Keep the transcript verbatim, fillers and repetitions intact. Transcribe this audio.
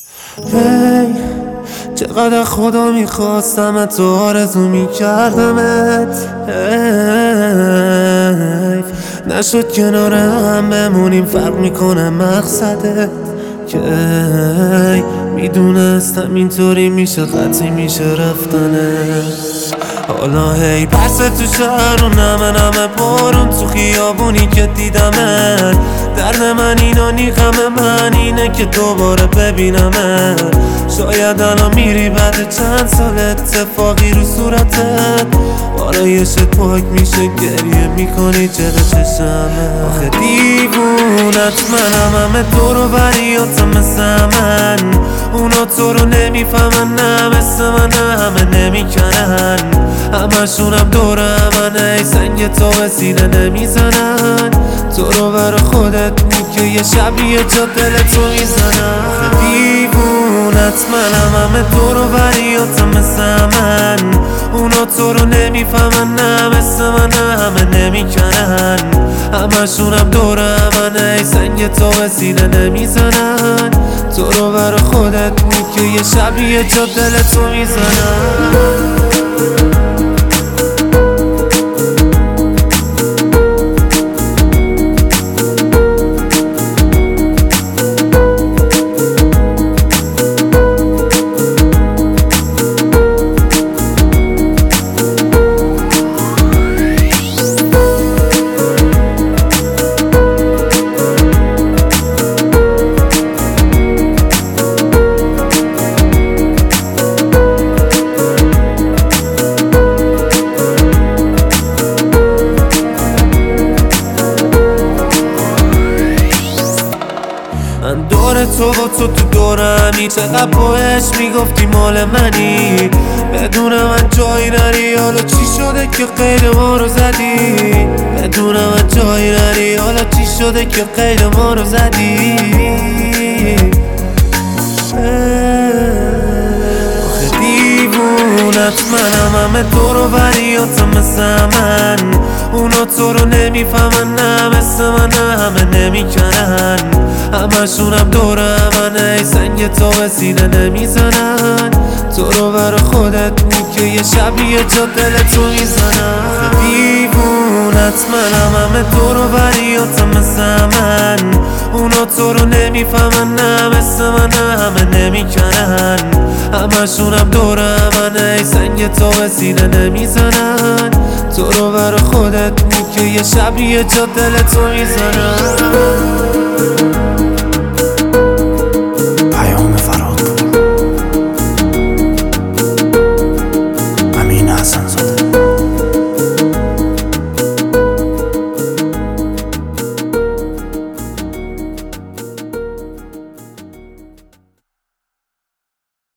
هی چقدر خدا میخواستم تو آرزو میکردمت، هی نشد کنار هم بمونیم، فرق میکنه مقصدت که میدونستم اینطوری میشه، قطعی میشه رفتنه. حالا هی پس تو شهر و نمه نمه بارون تو خیابونی که دیدمت، درد من اینا نیخم من اینه که دوباره ببینمت. شاید الان میری بعد چند سال اتفاقی رو صورتت، بالای شت پاک میشه گریه میکنی چرا چشمه. آخه دیوونت منم، همه دور و بریات مثل من، اونا تو رو نمیفهمن نه مثل من همه نمیکنن، همشونم دور همن ای سنگ تو به سینه نمیزنن، تو رو بر خودت که یه شبیه جا دل تو میزنن. آخه دیوونت منم، همه دور و بریات مثل من، اونا تو رو نمیفهمن نه مثل من همه نمیکنن، همشونم دور همن ای سنگ تو به سینه نمیزنن، تو رو بر خودت که یه شبیه جا دل تو میزنن. من دور تو با تو تو دورمی، چقدر باش میگفتی مال منی، بدون من جایی نری. حالا چی شده که قید ما رو زدی؟ بدون من جایی نری. حالا چی شده که قید ما رو زدی؟ آخه دیوونت منم، همه دور و بریات مثل من، اونا تو رو نمیفهمن نه مثل من همه نمیکنن، همشونم دور همن ای سنگ تو به سینه نمیزنن، تو رو بر خودت که یه شبیه جا دل تو میزنن. آخه دیوونت منم، همه دور و بریات مثل من، اونا تو رو نمیفهمن نه مثل من همه نمیکنن، همشونم دور همن ای سنگ تو به سینه نمیزنن، تو رو بر خودت که یه شبیه جا دل تو میزنن.